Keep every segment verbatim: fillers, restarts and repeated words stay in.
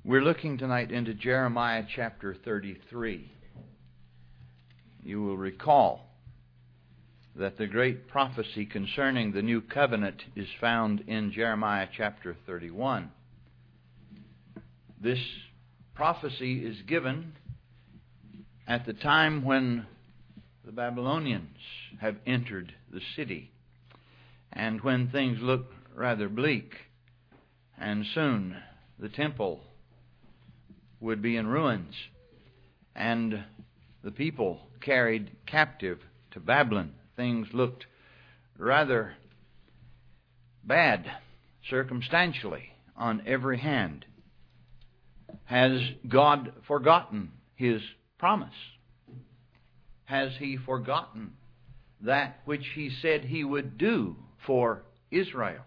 We're looking tonight into Jeremiah chapter thirty-three. You will recall that the great prophecy concerning the new covenant is found in Jeremiah chapter thirty-one. This prophecy is given at the time when the Babylonians have entered the city, and when things look rather bleak, and soon the temple would be in ruins, and the people carried captive to Babylon. Things looked rather bad circumstantially on every hand. Has God forgotten His promise? Has He forgotten that which He said He would do for Israel?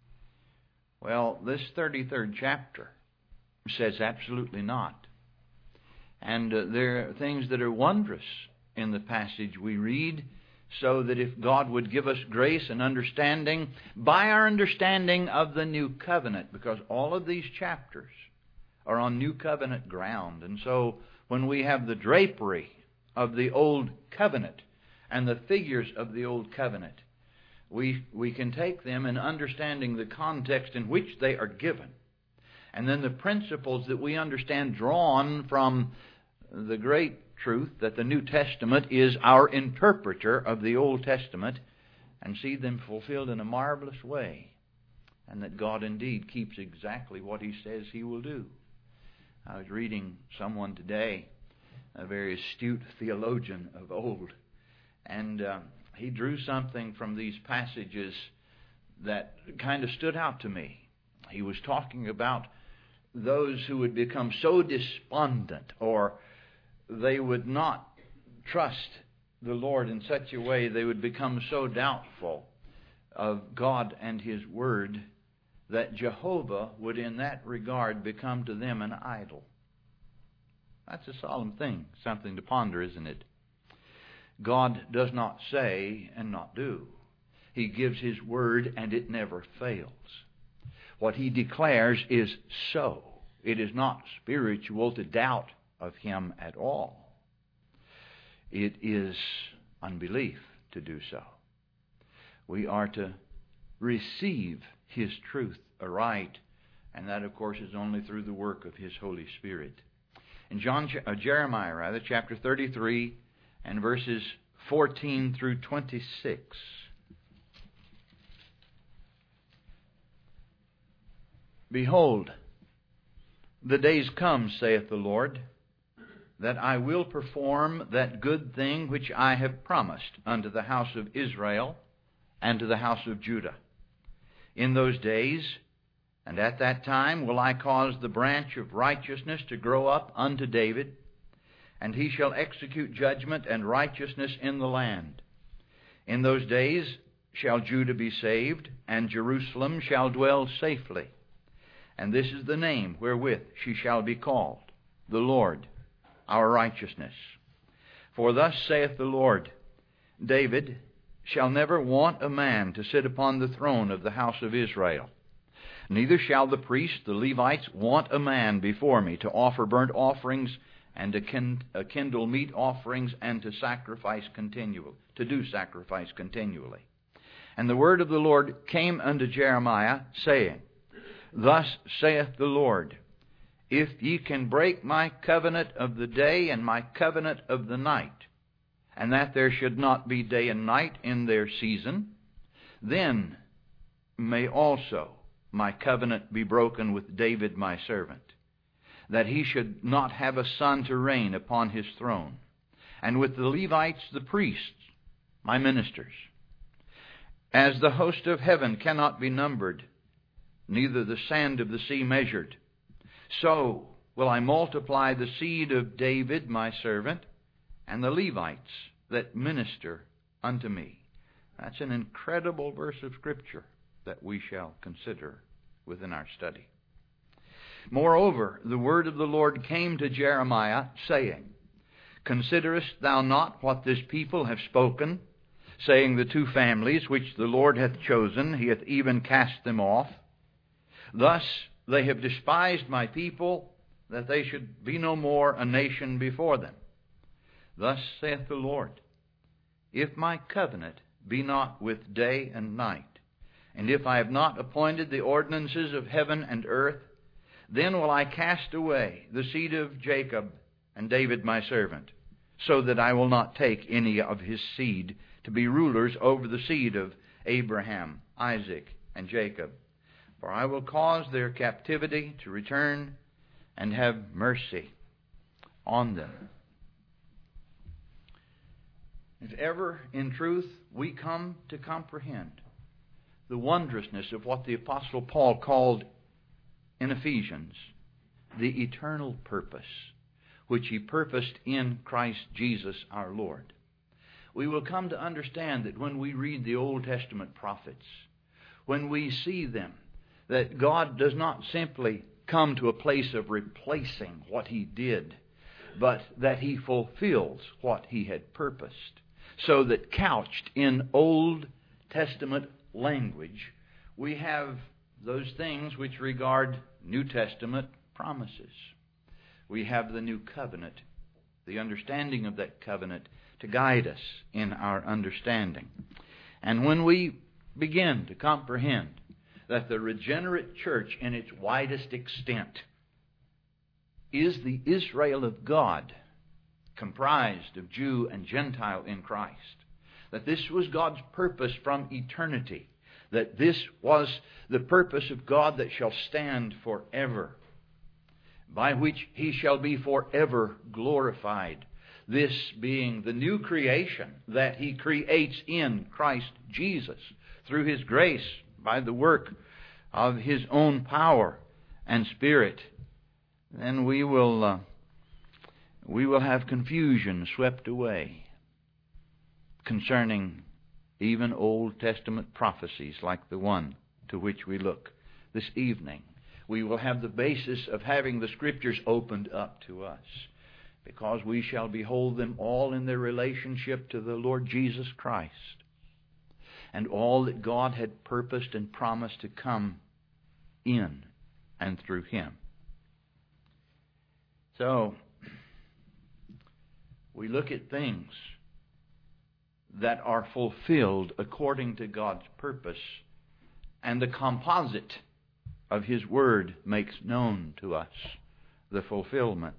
Well, this thirty-third chapter says absolutely not. And uh, there are things that are wondrous in the passage we read, so that if God would give us grace and understanding, by our understanding of the new covenant, because all of these chapters are on new covenant ground. And so when we have the drapery of the old covenant and the figures of the old covenant, we, we can take them in understanding the context in which they are given. And then the principles that we understand drawn from the great truth that the New Testament is our interpreter of the Old Testament, and see them fulfilled in a marvelous way, and that God indeed keeps exactly what He says He will do. I was reading someone today, a very astute theologian of old, and uh, he drew something from these passages that kind of stood out to me. He was talking about those who would become so despondent, or they would not trust the Lord in such a way, they would become so doubtful of God and His Word, that Jehovah would in that regard become to them an idol. That's a solemn thing, something to ponder, isn't it? God does not say and not do. He gives His Word and it never fails. What He declares is so. It is not spiritual to doubt of Him at all. It is unbelief to do so. We are to receive His truth aright, and that, of course, is only through the work of His Holy Spirit. In John, uh, Jeremiah, rather, chapter thirty-three, and verses fourteen through twenty-six. Behold, the days come, saith the Lord, that I will perform that good thing which I have promised unto the house of Israel and to the house of Judah. In those days and at that time will I cause the branch of righteousness to grow up unto David, and he shall execute judgment and righteousness in the land. In those days shall Judah be saved, and Jerusalem shall dwell safely. And this is the name wherewith she shall be called, the Lord, our righteousness. For thus saith the Lord, David shall never want a man to sit upon the throne of the house of Israel. Neither shall the priests, the Levites, want a man before me to offer burnt offerings and to kindle meat offerings and to sacrifice continually, to do sacrifice continually. And the word of the Lord came unto Jeremiah, saying, Thus saith the Lord, If ye can break my covenant of the day and my covenant of the night, and that there should not be day and night in their season, then may also my covenant be broken with David my servant, that he should not have a son to reign upon his throne, and with the Levites the priests, my ministers. As the host of heaven cannot be numbered, neither the sand of the sea measured, so will I multiply the seed of David my servant, and the Levites that minister unto me. That's an incredible verse of Scripture that we shall consider within our study. Moreover, the word of the Lord came to Jeremiah, saying, Considerest thou not what this people have spoken, saying, The two families which the Lord hath chosen, he hath even cast them off? Thus they have despised my people, that they should be no more a nation before them. Thus saith the Lord, if my covenant be not with day and night, and if I have not appointed the ordinances of heaven and earth, then will I cast away the seed of Jacob and David my servant, so that I will not take any of his seed to be rulers over the seed of Abraham, Isaac, and Jacob. For I will cause their captivity to return and have mercy on them. If ever, in truth, we come to comprehend the wondrousness of what the Apostle Paul called in Ephesians the eternal purpose, which he purposed in Christ Jesus our Lord, we will come to understand that when we read the Old Testament prophets, when we see them, that God does not simply come to a place of replacing what he did, but that he fulfills what he had purposed. So that couched in Old Testament language, we have those things which regard New Testament promises. We have the new covenant, the understanding of that covenant to guide us in our understanding. And when we begin to comprehend that the regenerate church in its widest extent is the Israel of God, comprised of Jew and Gentile in Christ, that this was God's purpose from eternity, that this was the purpose of God that shall stand forever, by which he shall be forever glorified, this being the new creation that he creates in Christ Jesus through his grace by the work of his own power and Spirit, then we will uh, we will have confusion swept away concerning even Old Testament prophecies like the one to which we look this evening. We will have the basis of having the Scriptures opened up to us, because we shall behold them all in their relationship to the Lord Jesus Christ and all that God had purposed and promised to come in and through him. So, we look at things that are fulfilled according to God's purpose, and the composite of his word makes known to us the fulfillment.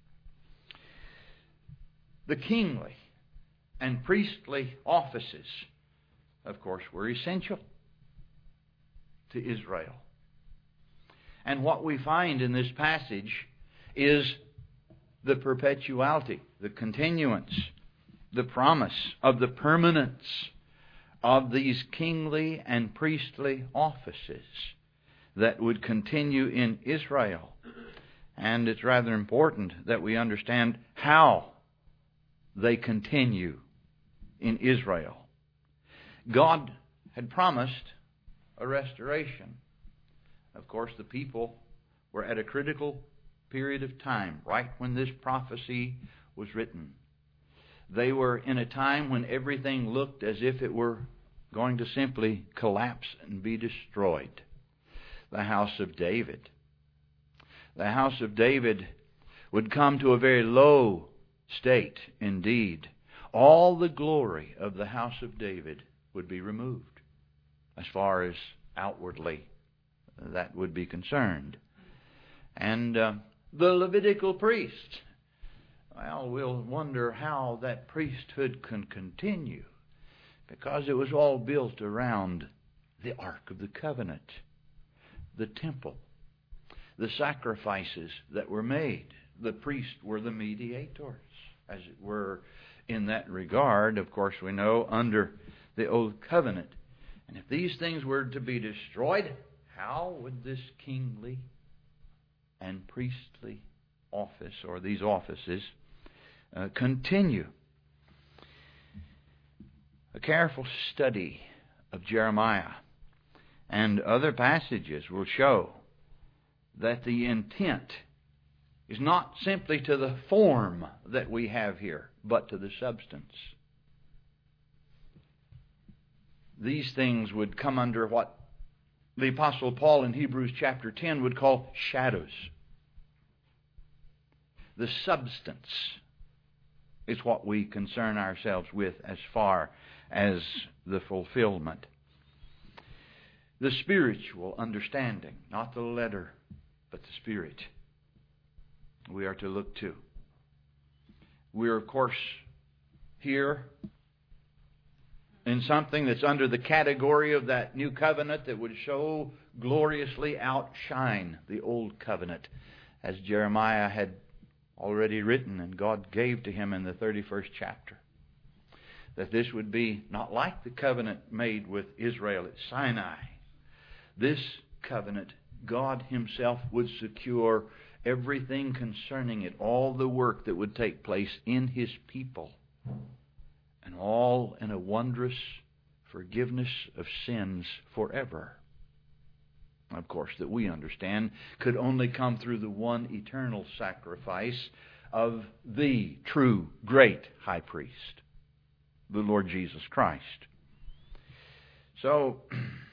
The kingly and priestly offices, of course, were essential to Israel. And what we find in this passage is the perpetuality, the continuance, the promise of the permanence of these kingly and priestly offices that would continue in Israel. And it's rather important that we understand how they continue in Israel. God had promised a restoration. Of course, the people were at a critical period of time, right when this prophecy was written. They were in a time when everything looked as if it were going to simply collapse and be destroyed. The house of David. The house of David would come to a very low state indeed. All the glory of the house of David would be removed, as far as outwardly that would be concerned. And uh, the Levitical priest, well, we'll wonder how that priesthood can continue, because it was all built around the Ark of the Covenant, the temple, the sacrifices that were made. The priests were the mediators, as it were, in that regard. Of course, we know under the Old Covenant. And if these things were to be destroyed, how would this kingly and priestly office, or these offices, uh, continue? A careful study of Jeremiah and other passages will show that the intent is not simply to the form that we have here, but to the substance. These things would come under what the Apostle Paul in Hebrews chapter ten would call shadows. The substance is what we concern ourselves with as far as the fulfillment. The spiritual understanding, not the letter, but the Spirit, we are to look to. We are, of course, here in something that's under the category of that new covenant that would so gloriously outshine the old covenant, as Jeremiah had already written and God gave to him in the thirty-first chapter. That this would be not like the covenant made with Israel at Sinai. This covenant, God Himself would secure everything concerning it, all the work that would take place in His people, and all in a wondrous forgiveness of sins forever. Of course, that we understand could only come through the one eternal sacrifice of the true great high priest, the Lord Jesus Christ. So,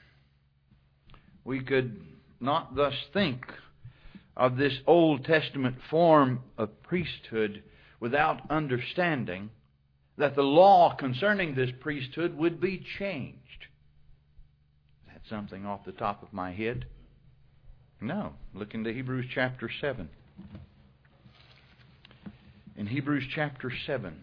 we could not thus think of this Old Testament form of priesthood without understanding that the law concerning this priesthood would be changed. Is that something off the top of my head? No. Look into Hebrews chapter seven. In Hebrews chapter seven,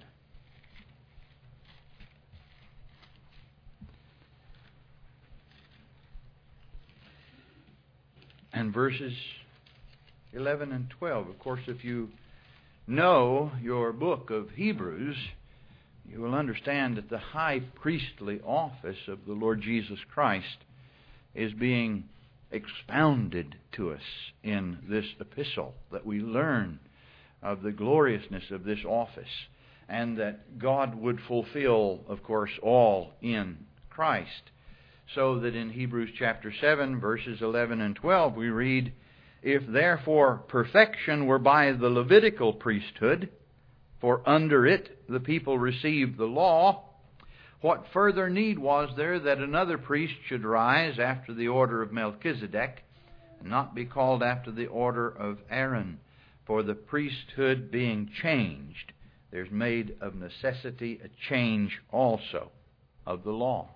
and verses eleven and twelve. Of course, if you know your book of Hebrews, you will understand that the high priestly office of the Lord Jesus Christ is being expounded to us in this epistle, that we learn of the gloriousness of this office, and that God would fulfill, of course, all in Christ. So that in Hebrews chapter seven, verses eleven and twelve, we read, "If therefore perfection were by the Levitical priesthood, for under it the people received the law, what further need was there that another priest should rise after the order of Melchizedek, and not be called after the order of Aaron? For the priesthood being changed, there's made of necessity a change also of the law."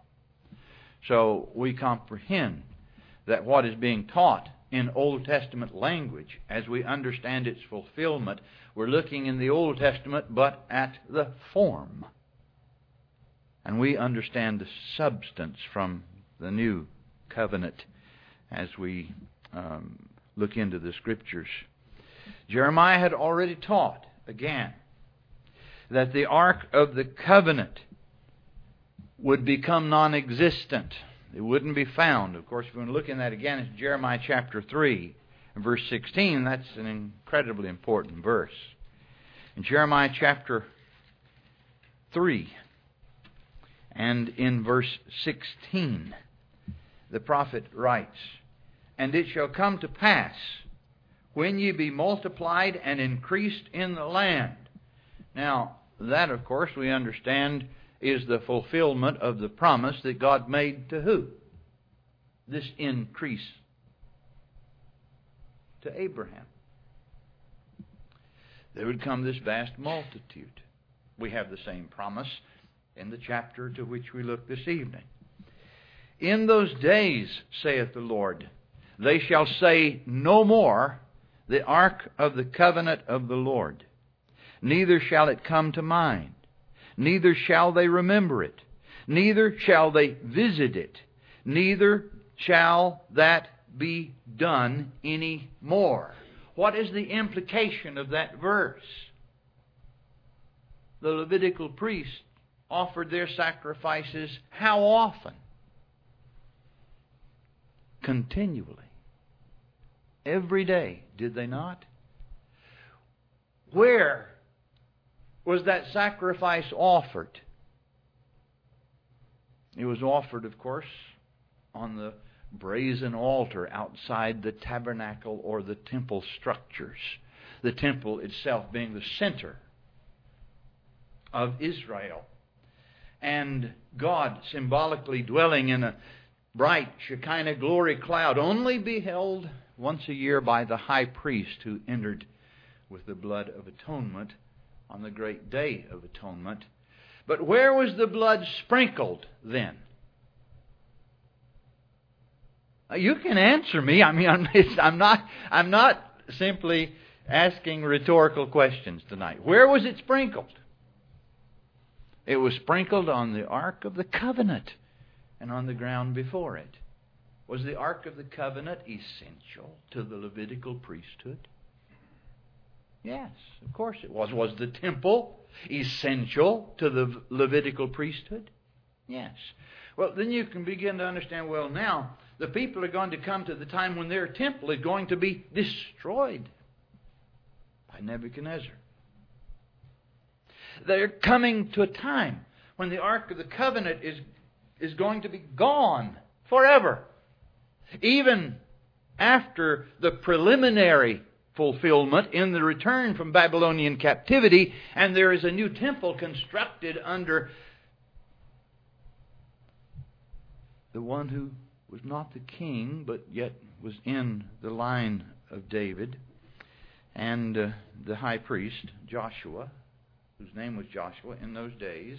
So we comprehend that what is being taught in Old Testament language, as we understand its fulfillment, we're looking in the Old Testament but at the form. And we understand the substance from the New Covenant as we um, look into the Scriptures. Jeremiah had already taught, again, that the Ark of the Covenant would become non-existent. It wouldn't be found. Of course, if we want to look in that again, it's Jeremiah chapter three, and verse sixteen. That's an incredibly important verse. In Jeremiah chapter three, and in verse sixteen, the prophet writes, "And it shall come to pass, when ye be multiplied and increased in the land." Now, that, of course, we understand is the fulfillment of the promise that God made to who? This increase to Abraham. There would come this vast multitude. We have the same promise in the chapter to which we look this evening. "In those days, saith the Lord, they shall say no more, the ark of the covenant of the Lord. Neither shall it come to mind. Neither shall they remember it. Neither shall they visit it. Neither shall that be done any more." What is the implication of that verse? The Levitical priests offered their sacrifices how often? Continually. Every day, did they not? Where was that sacrifice offered? It was offered, of course, on the brazen altar outside the tabernacle or the temple structures. The temple itself being the center of Israel. And God symbolically dwelling in a bright Shekinah glory cloud, only beheld once a year by the high priest who entered with the blood of atonement on the great day of atonement. But where was the blood sprinkled then? Now, you can answer me. I mean, I'm, it's, I'm not. I'm not simply asking rhetorical questions tonight. Where was it sprinkled? It was sprinkled on the Ark of the Covenant and on the ground before it. Was the Ark of the Covenant essential to the Levitical priesthood? Yes, of course it was. Was the temple essential to the Levitical priesthood? Yes. Well, then you can begin to understand, well, now the people are going to come to the time when their temple is going to be destroyed by Nebuchadnezzar. They're coming to a time when the Ark of the Covenant is, is going to be gone forever. Even after the preliminary fulfillment in the return from Babylonian captivity, and there is a new temple constructed under the one who was not the king, but yet was in the line of David, and uh, the high priest, Joshua, whose name was Joshua in those days.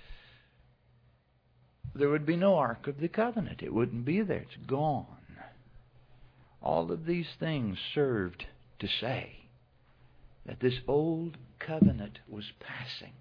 There would be no Ark of the Covenant. It wouldn't be there. It's gone. All of these things served to say that this old covenant was passing,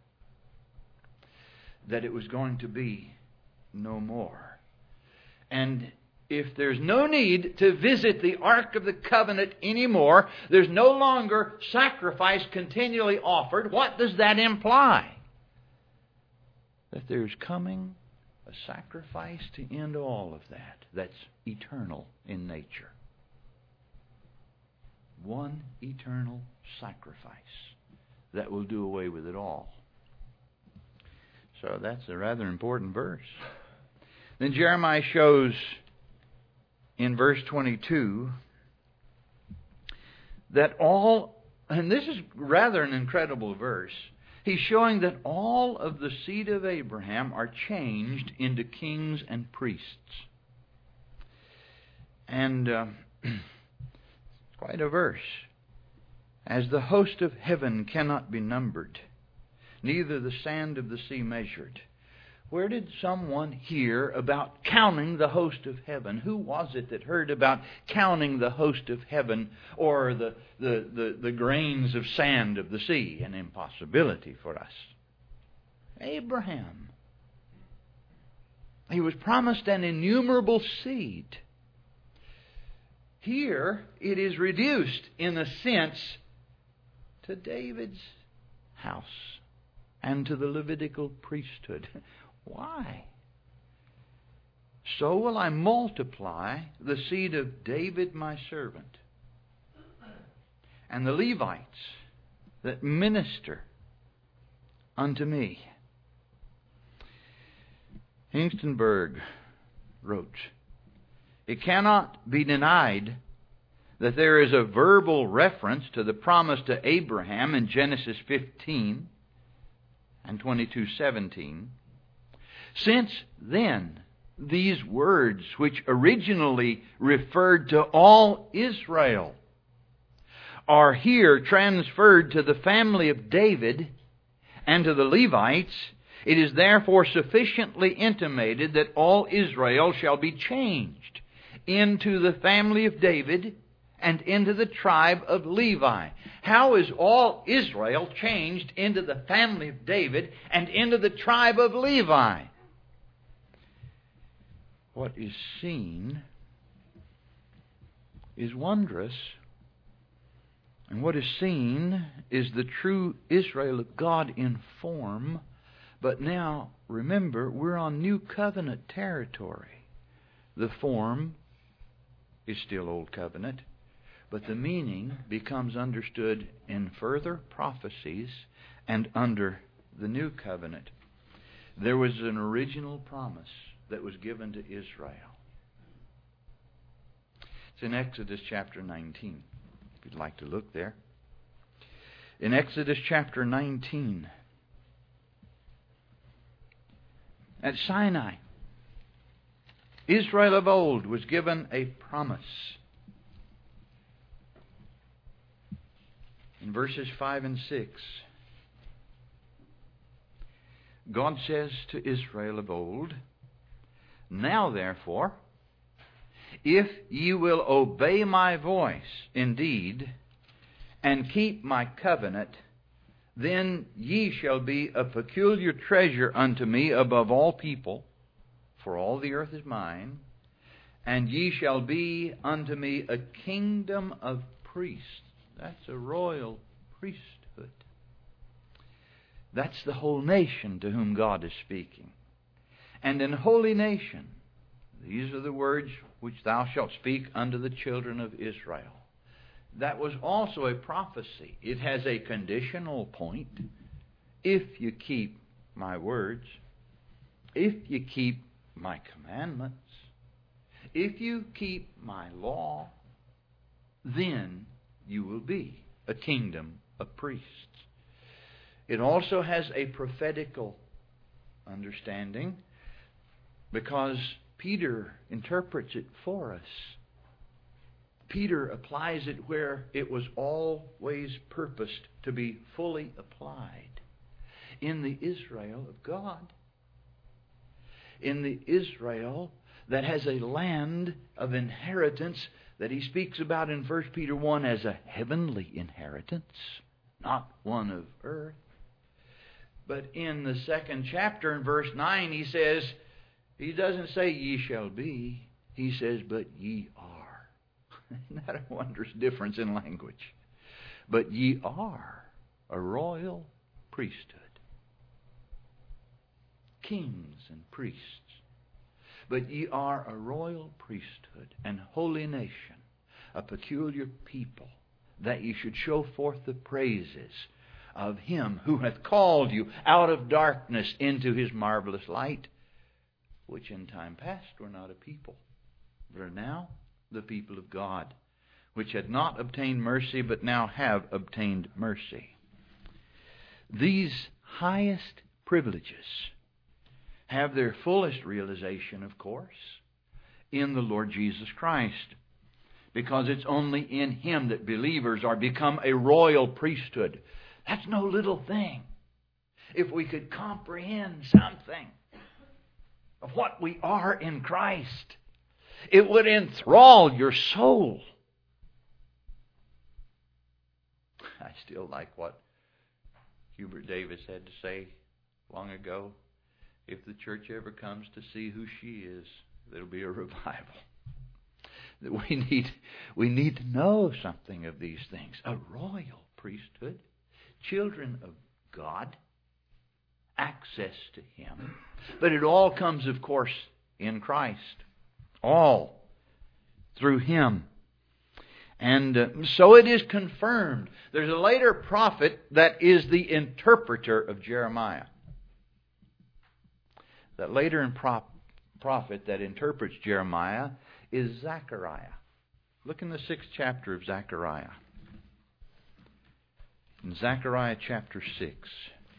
that it was going to be no more. And if there's no need to visit the Ark of the Covenant anymore, there's no longer sacrifice continually offered, what does that imply? That there's coming a sacrifice to end all of that that's eternal in nature. One eternal sacrifice that will do away with it all. So that's a rather important verse. Then Jeremiah shows in verse twenty-two that all, and this is rather an incredible verse, he's showing that all of the seed of Abraham are changed into kings and priests. And uh, it's quite a verse. As the host of heaven cannot be numbered, neither the sand of the sea measured. Where did someone hear about counting the host of heaven? Who was it that heard about counting the host of heaven or the, the, the, the grains of sand of the sea? An impossibility for us. Abraham. He was promised an innumerable seed. Here it is reduced, in a sense, to David's house and to the Levitical priesthood. Why? So will I multiply the seed of David my servant, and the Levites that minister unto me. Hengstenberg wrote, it cannot be denied that there is a verbal reference to the promise to Abraham in Genesis fifteen and twenty-two seventeen. Since then, these words, which originally referred to all Israel, are here transferred to the family of David and to the Levites, it is therefore sufficiently intimated that all Israel shall be changed into the family of David and into the tribe of Levi. How is all Israel changed into the family of David and into the tribe of Levi? What is seen is wondrous, and what is seen is the true Israel of God in form. But now, remember, we're on New Covenant territory. The form is still Old Covenant, but the meaning becomes understood in further prophecies and under the New Covenant. There was an original promise that was given to Israel. It's in Exodus chapter nineteen, if you'd like to look there. In Exodus chapter nineteen, at Sinai, Israel of old was given a promise. In verses five and six, God says to Israel of old, "Now therefore, if ye will obey my voice indeed, and keep my covenant, then ye shall be a peculiar treasure unto me above all people, for all the earth is mine, and ye shall be unto me a kingdom of priests." That's a royal priesthood. That's the whole nation to whom God is speaking. "And an holy nation, these are the words which thou shalt speak unto the children of Israel." That was also a prophecy. It has a conditional point. If you keep my words, if you keep my commandments, if you keep my law, then you will be a kingdom of priests. It also has a prophetical understanding because Peter interprets it for us. Peter applies it where it was always purposed to be fully applied. In the Israel of God. In the Israel that has a land of inheritance that he speaks about in First Peter one as a heavenly inheritance, not one of earth. But in the second chapter in verse nine he says, he doesn't say ye shall be, he says but ye are. Isn't that a wondrous difference in language? But ye are a royal priesthood, kings and priests. But ye are a royal priesthood and holy nation, a peculiar people, that ye should show forth the praises of Him who hath called you out of darkness into His marvelous light, which in time past were not a people, but are now the people of God, which had not obtained mercy, but now have obtained mercy. These highest privileges have their fullest realization, of course, in the Lord Jesus Christ, because it's only in Him that believers are become a royal priesthood. That's no little thing. If we could comprehend something of what we are in Christ, it would enthrall your soul. I still like what Hubert Davis had to say long ago. If the church ever comes to see who she is, there'll be a revival. That we need, we need to know something of these things. A royal priesthood, children of God, access to Him. But it all comes, of course, in Christ. All through Him. And uh, so it is confirmed. There's a later prophet that is the interpreter of Jeremiah. That later in prop, prophet that interprets Jeremiah is Zechariah. Look in the sixth chapter of Zechariah. In Zechariah chapter six.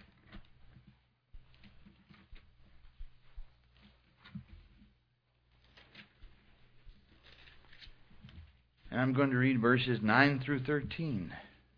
And I'm going to read verses nine through thirteen.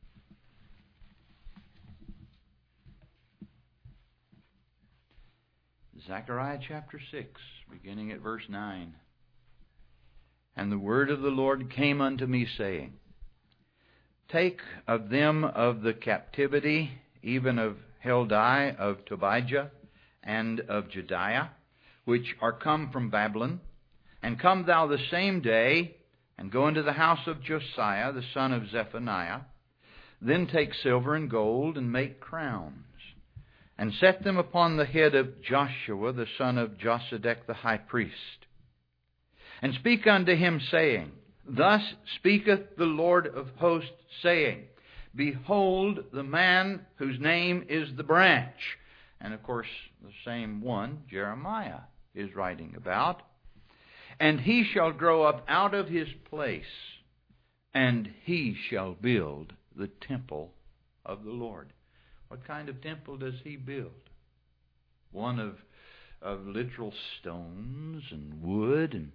Zechariah chapter six, beginning at verse nine. And the word of the Lord came unto me, saying, Take of them of the captivity, even of Heldai, of Tobijah, and of Jediah, which are come from Babylon, and come thou the same day, and go into the house of Josiah, the son of Zephaniah. Then take silver and gold, and make crowns, and set them upon the head of Joshua, the son of Josedech the high priest. And speak unto him, saying, Thus speaketh the Lord of hosts, saying, Behold the man whose name is the branch. And of course, the same one Jeremiah is writing about. And he shall grow up out of his place, and he shall build the temple of the Lord. What kind of temple does he build? One of, of literal stones and wood? and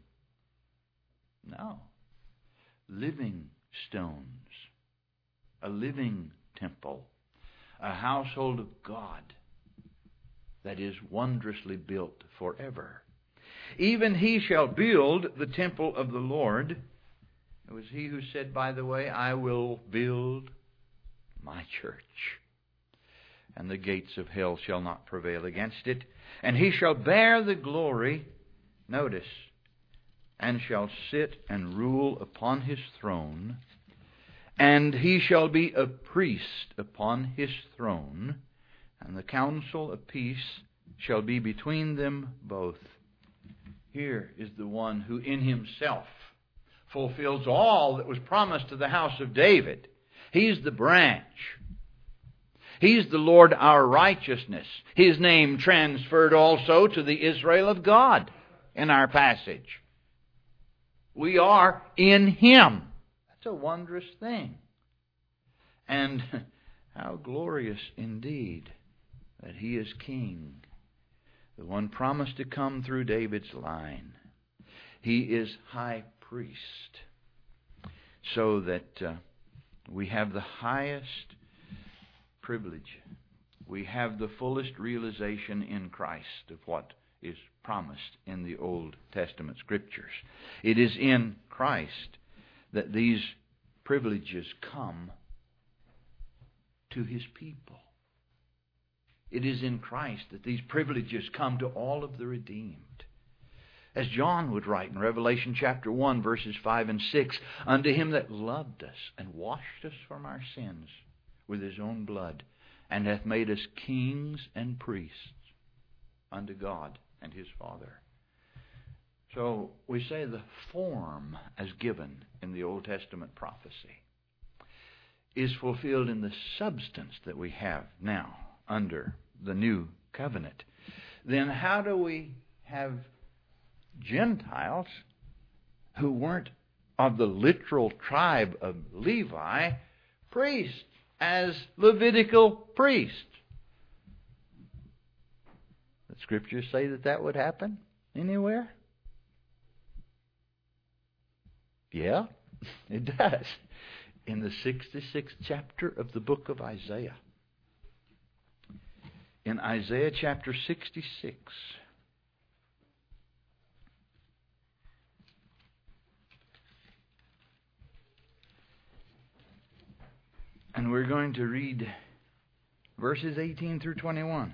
No. Living stones. A living temple, a household of God that is wondrously built forever. Even he shall build the temple of the Lord. It was he who said, by the way, I will build my church, and the gates of hell shall not prevail against it. And he shall bear the glory, notice, and shall sit and rule upon his throne, and he shall be a priest upon his throne, and the counsel of peace shall be between them both. Here is the one who in himself fulfills all that was promised to the house of David. He's the branch. He's the Lord our righteousness. His name transferred also to the Israel of God in our passage. We are in Him. That's a wondrous thing. And how glorious indeed that He is King. The one promised to come through David's line. He is high priest. So that uh, we have the highest privilege. We have the fullest realization in Christ of what is promised in the Old Testament Scriptures. It is in Christ that these privileges come to His people. It is in Christ that these privileges come to all of the redeemed. As John would write in Revelation chapter one, verses five and six, unto Him that loved us and washed us from our sins with His own blood, and hath made us kings and priests unto God and His Father. So we say the form as given in the Old Testament prophecy is fulfilled in the substance that we have now under the new covenant. Then how do we have Gentiles who weren't of the literal tribe of Levi priests as Levitical priests? The Scriptures say that that would happen anywhere? Yeah, it does. In the sixty-sixth chapter of the book of Isaiah. In Isaiah chapter sixty-six. And we're going to read verses eighteen through twenty-one.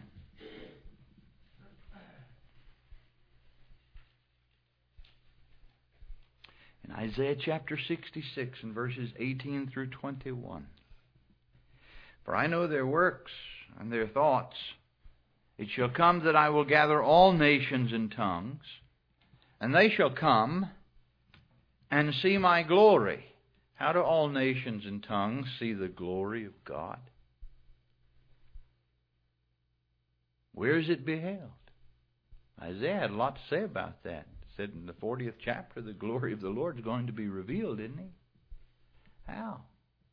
In Isaiah chapter sixty-six and verses eighteen through twenty-one. For I know their works and their thoughts. It shall come that I will gather all nations and tongues, and they shall come and see my glory. How do all nations and tongues see the glory of God? Where is it beheld? Isaiah had a lot to say about that. It said in the fortieth chapter, the glory of the Lord is going to be revealed, didn't he? How?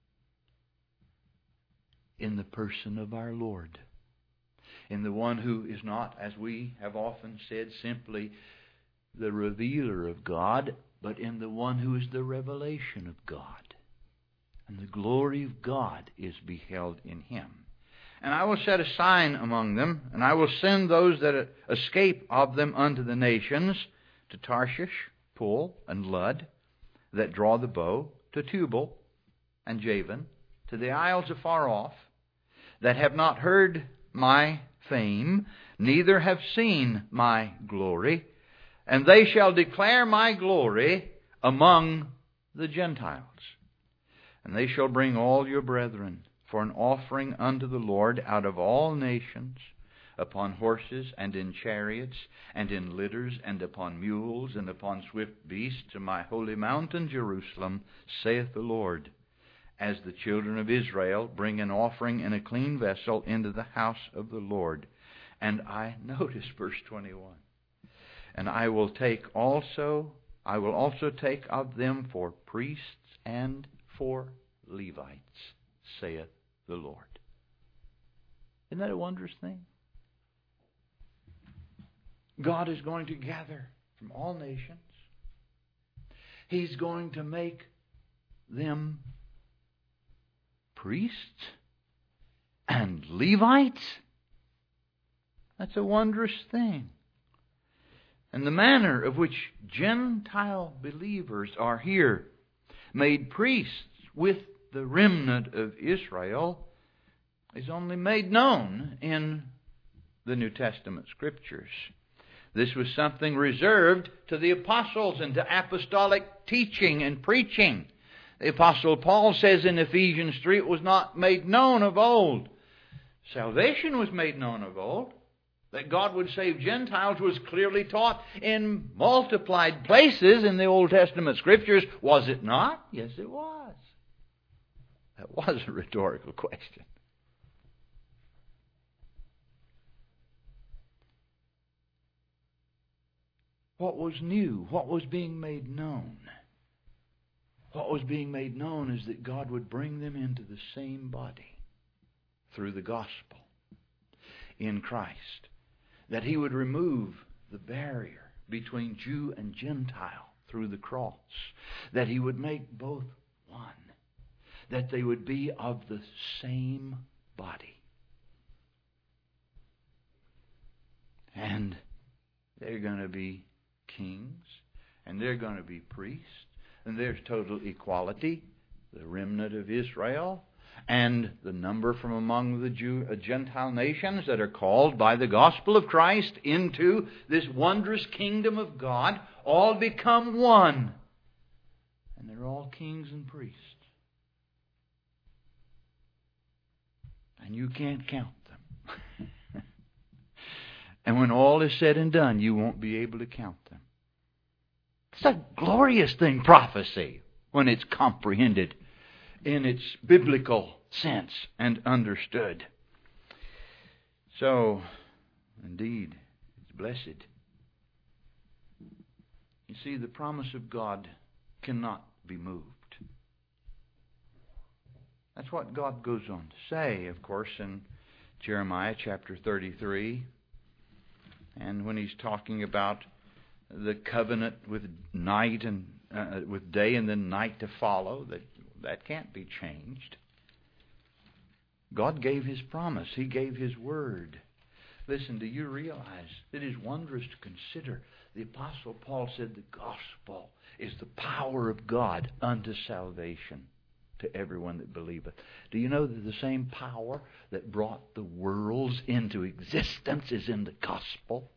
In the person of our Lord. In the one who is not, as we have often said, simply the revealer of God, but in the one who is the revelation of God. And the glory of God is beheld in Him. And I will set a sign among them, and I will send those that escape of them unto the nations, to Tarshish, Pul, and Lud, that draw the bow, to Tubal and Javan, to the isles afar off, that have not heard my fame, neither have seen my glory, and they shall declare my glory among the Gentiles. And they shall bring all your brethren for an offering unto the Lord out of all nations, upon horses and in chariots and in litters and upon mules and upon swift beasts, to my holy mountain Jerusalem, saith the Lord, as the children of Israel bring an offering in a clean vessel into the house of the Lord. And I notice verse twenty-one. And I will take also, I will also take of them for priests and for Levites, saith the Lord. Isn't that a wondrous thing? God is going to gather from all nations. He's going to make them priests and Levites. That's a wondrous thing. And the manner of which Gentile believers are here made priests with the remnant of Israel is only made known in the New Testament Scriptures. This was something reserved to the apostles and to apostolic teaching and preaching. The Apostle Paul says in Ephesians three, it was not made known of old. Salvation was made known of old. That God would save Gentiles was clearly taught in multiplied places in the Old Testament Scriptures. Was it not? Yes, it was. That was a rhetorical question. What was new? What was being made known? What was being made known is that God would bring them into the same body through the gospel in Christ. That He would remove the barrier between Jew and Gentile through the cross. That He would make both one. That they would be of the same body. And they're going to be kings. And they're going to be priests. And there's total equality. The remnant of Israel and the number from among the Jew, uh, Gentile nations that are called by the gospel of Christ into this wondrous kingdom of God all become one. And they're all kings and priests. And you can't count them. And when all is said and done, you won't be able to count them. It's a glorious thing, prophecy, when it's comprehended in its biblical sense and understood. So, indeed, it's blessed. You see, the promise of God cannot be moved. That's what God goes on to say, of course, in Jeremiah chapter thirty-three. And when He's talking about the covenant with night and uh, with day and then night to follow, that that can't be changed. God gave His promise. He gave His word. Listen, do you realize it is wondrous to consider? The Apostle Paul said the gospel is the power of God unto salvation to everyone that believeth. Do you know that the same power that brought the worlds into existence is in the gospel?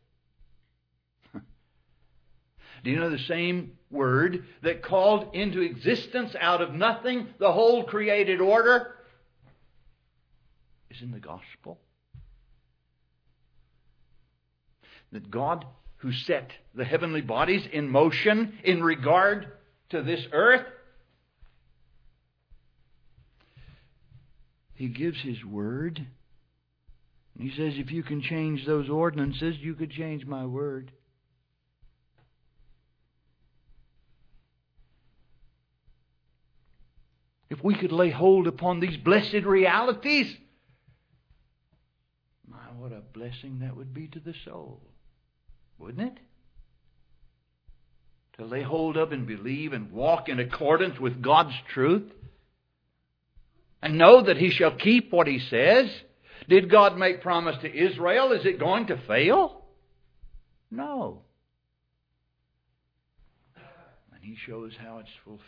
Do you know the same word that called into existence out of nothing the whole created order is in the gospel? That God, who set the heavenly bodies in motion in regard to this earth, He gives His word. He says, if you can change those ordinances, you could change my word. If we could lay hold upon these blessed realities, my, what a blessing that would be to the soul. Wouldn't it? To lay hold of and believe and walk in accordance with God's truth. And know that He shall keep what He says. Did God make promise to Israel? Is it going to fail? No. And He shows how it's fulfilled.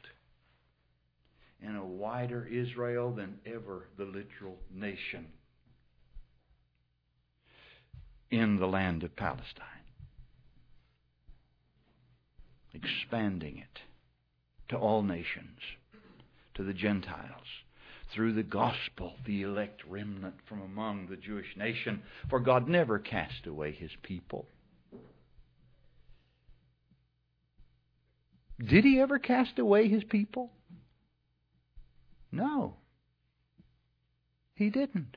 In a wider Israel than ever the literal nation in the land of Palestine. Expanding it to all nations, to the Gentiles, through the gospel, the elect remnant from among the Jewish nation. For God never cast away His people. Did He ever cast away His people? No. He didn't.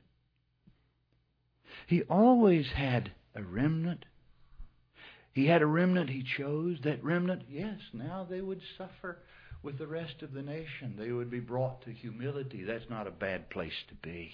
He always had a remnant. He had a remnant He chose. That remnant, yes, now they would suffer with the rest of the nation. They would be brought to humility. That's not a bad place to be.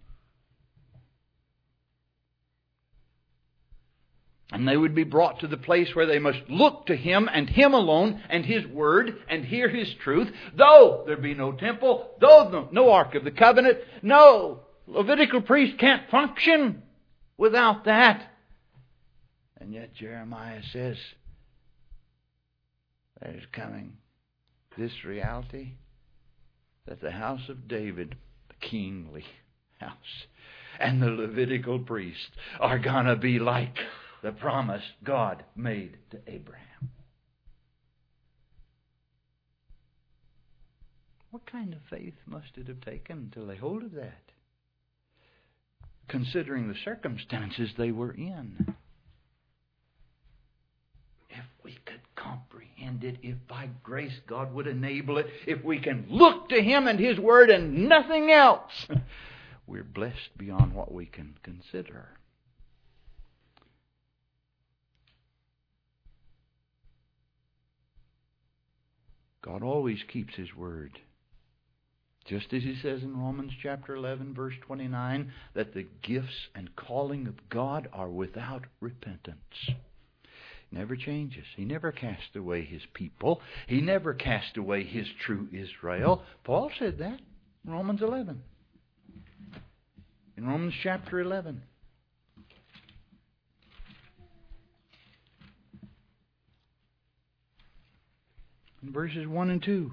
And they would be brought to the place where they must look to Him and Him alone and His Word and hear His truth. Though there be no temple, though no, no Ark of the Covenant, no Levitical priest can't function without that. And yet Jeremiah says there's coming this reality that the house of David, the kingly house, and the Levitical priests are going to be like the promise God made to Abraham. What kind of faith must it have taken to lay hold of that, considering the circumstances they were in? If we could comprehend it, if by grace God would enable it, if we can look to Him and His Word and nothing else, we're blessed beyond what we can consider. God always keeps His Word. Just as He says in Romans chapter eleven, verse twenty-nine, that the gifts and calling of God are without repentance. Never changes. He never cast away His people. He never cast away His true Israel. Paul said that in Romans eleven. In Romans chapter eleven. In verses one and two.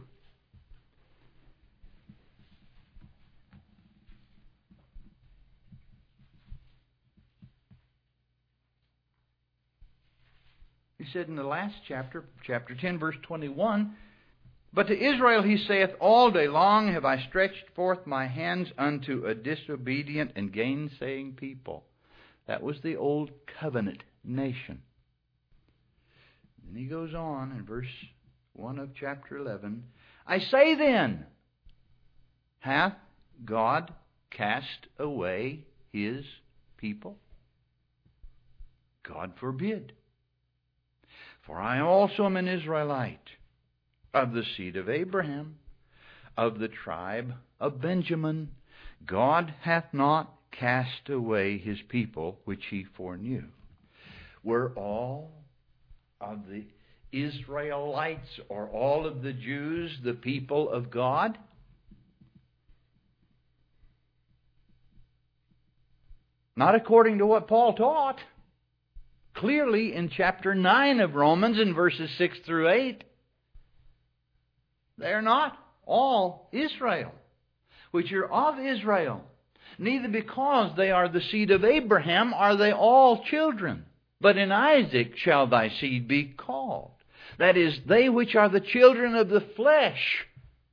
He said in the last chapter, chapter ten, verse twenty-one, but to Israel He saith, all day long have I stretched forth my hands unto a disobedient and gainsaying people. That was the old covenant nation. And he goes on in verse one of chapter eleven, I say then, hath God cast away His people? God forbid. For I also am an Israelite, of the seed of Abraham, of the tribe of Benjamin. God hath not cast away His people which He foreknew. Were all of the Israelites or all of the Jews the people of God? Not according to what Paul taught. Clearly in chapter nine of Romans in verses six through eight, they are not all Israel, which are of Israel. Neither because they are the seed of Abraham are they all children. But in Isaac shall thy seed be called. That is, they which are the children of the flesh.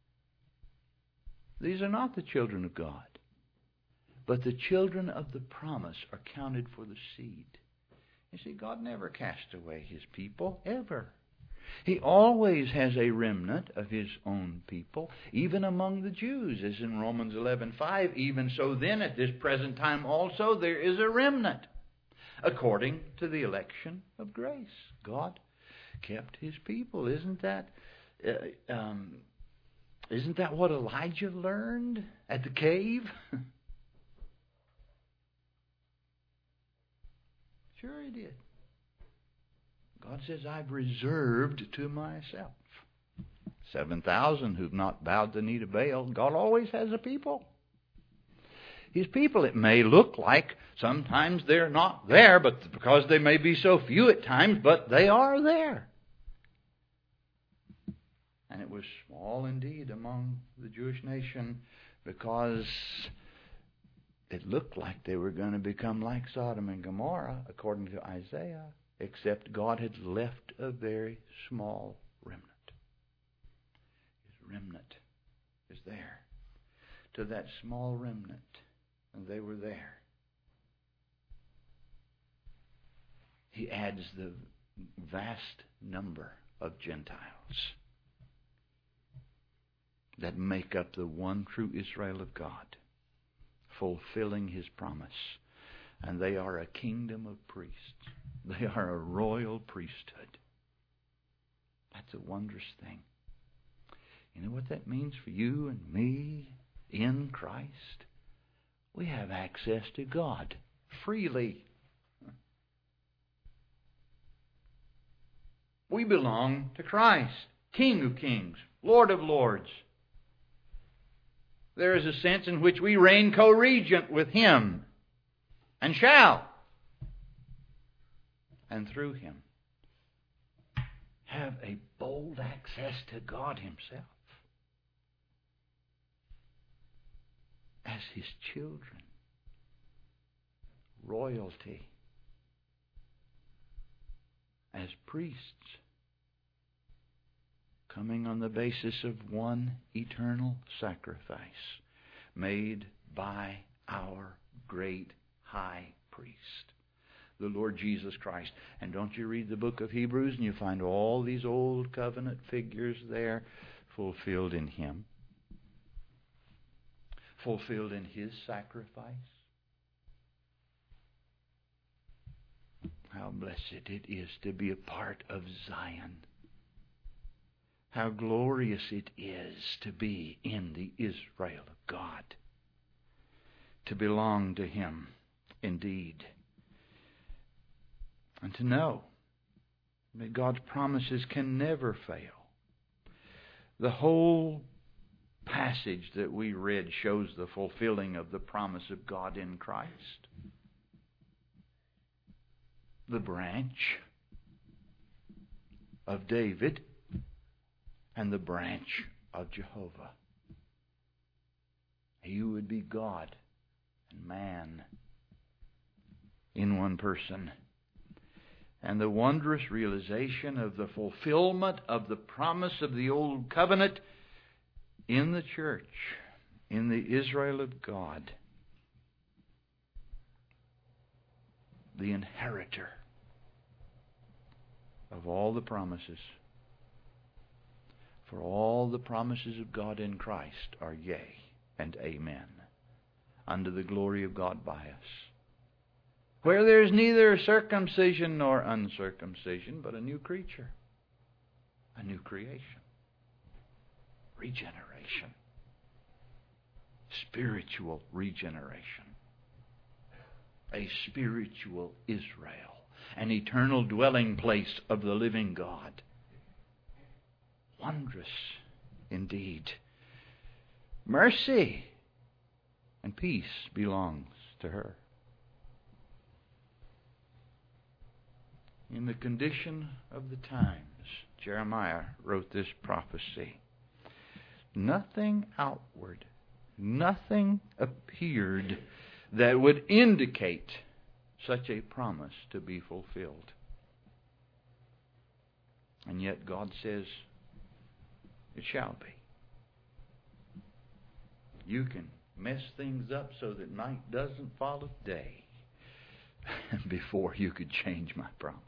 These are not the children of God, but the children of the promise are counted for the seed. You see, God never cast away His people, ever. He always has a remnant of His own people, even among the Jews, as in Romans eleven five. Even so then, at this present time also, there is a remnant, according to the election of grace. God kept His people. Isn't that, uh, um, isn't that what Elijah learned at the cave? Sure he did. God says, I've reserved to myself seven thousand who've not bowed the knee to Baal. God always has a people. His people, it may look like sometimes they're not there, but because they may be so few at times, but they are there. And it was small indeed among the Jewish nation, because it looked like they were going to become like Sodom and Gomorrah, according to Isaiah, except God had left a very small remnant. His remnant is there. To that small remnant, and they were there, He adds the vast number of Gentiles that make up the one true Israel of God, fulfilling His promise. And they are a kingdom of priests. They are a royal priesthood. That's a wondrous thing. You know what that means for you and me in Christ? We have access to God freely. We belong to Christ, King of kings, Lord of lords. There is a sense in which we reign co-regent with Him, and shall, and through Him, have a bold access to God Himself as His children, royalty, as priests, coming on the basis of one eternal sacrifice made by our great high priest, the Lord Jesus Christ. And don't you read the book of Hebrews and you find all these old covenant figures there fulfilled in Him, fulfilled in His sacrifice? How blessed it is to be a part of Zion. How glorious it is to be in the Israel of God, to belong to Him indeed, and to know that God's promises can never fail. The whole passage that we read shows the fulfilling of the promise of God in Christ. The branch of David and the branch of Jehovah. He would be God and man in one person. And the wondrous realization of the fulfillment of the promise of the Old Covenant in the church, in the Israel of God, the inheritor of all the promises. For all the promises of God in Christ are yea and amen, unto the glory of God by us. Where there is neither circumcision nor uncircumcision, but a new creature, a new creation, regeneration, spiritual regeneration, a spiritual Israel, an eternal dwelling place of the living God. Wondrous indeed. Mercy and peace belongs to her. In the condition of the times, Jeremiah wrote this prophecy. Nothing outward, nothing appeared that would indicate such a promise to be fulfilled. And yet God says, it shall be. You can mess things up so that night doesn't follow day before you could change my promise.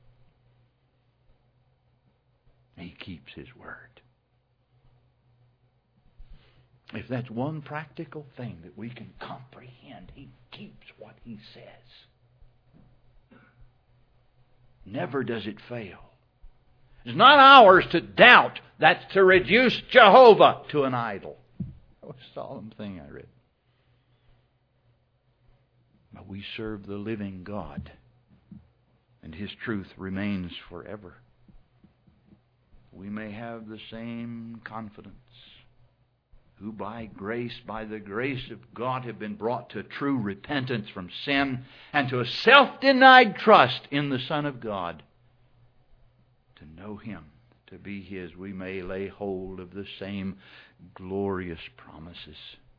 He keeps His word. If that's one practical thing that we can comprehend, He keeps what He says. Never does it fail. It's not ours to doubt. That's to reduce Jehovah to an idol. That was a solemn thing I read. But we serve the living God, and His truth remains forever. We may have the same confidence, who by grace, by the grace of God, have been brought to true repentance from sin and to a self-denied trust in the Son of God. To know Him, to be His, we may lay hold of the same glorious promises.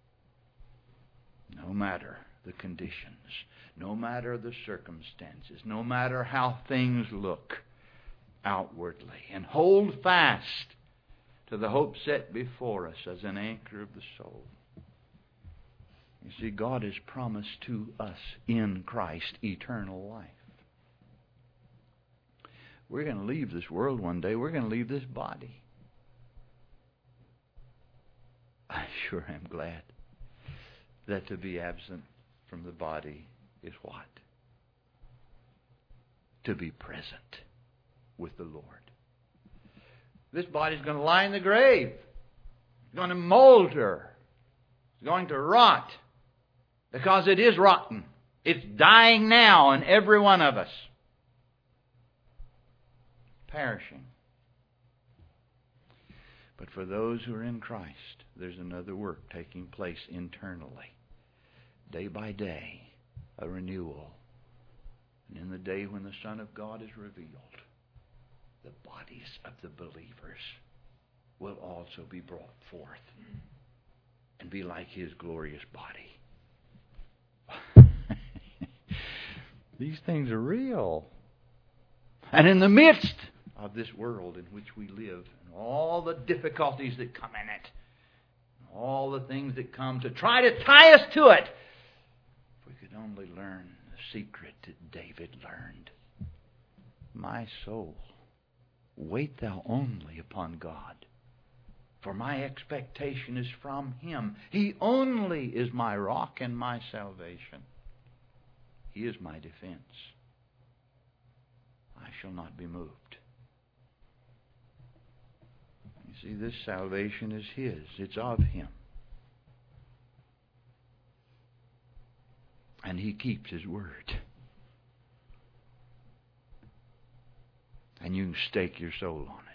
No matter the conditions, no matter the circumstances, no matter how things look outwardly, and hold fast to the hope set before us as an anchor of the soul. You see, God has promised to us in Christ eternal life. We're going to leave this world one day. We're going to leave this body. I sure am glad that to be absent from the body is what? To be present with the Lord. This body's going to lie in the grave. It's going to molder. It's going to rot. Because it is rotten. It's dying now in every one of us. Perishing. But for those who are in Christ, there's another work taking place internally. Day by day, a renewal. And in the day when the Son of God is revealed, the bodies of the believers will also be brought forth and be like His glorious body. These things are real. And in the midst of this world in which we live, and all the difficulties that come in it, all the things that come to try to tie us to it, if we could only learn the secret that David learned. My soul, wait thou only upon God, for my expectation is from Him. He only is my rock and my salvation. He is my defense. I shall not be moved. You see, this salvation is His. It's of Him. And He keeps His word. And you can stake your soul on it.